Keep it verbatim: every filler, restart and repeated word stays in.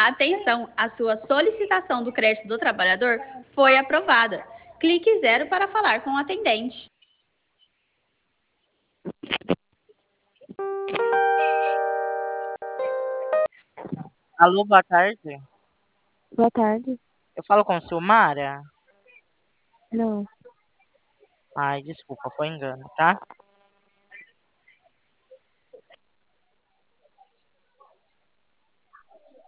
Atenção, a sua solicitação do crédito do trabalhador foi aprovada. Clique zero para falar com o atendente. Alô, boa tarde. Boa tarde. Eu falo com a Silmara? Não. Ai, desculpa, foi engano, tá?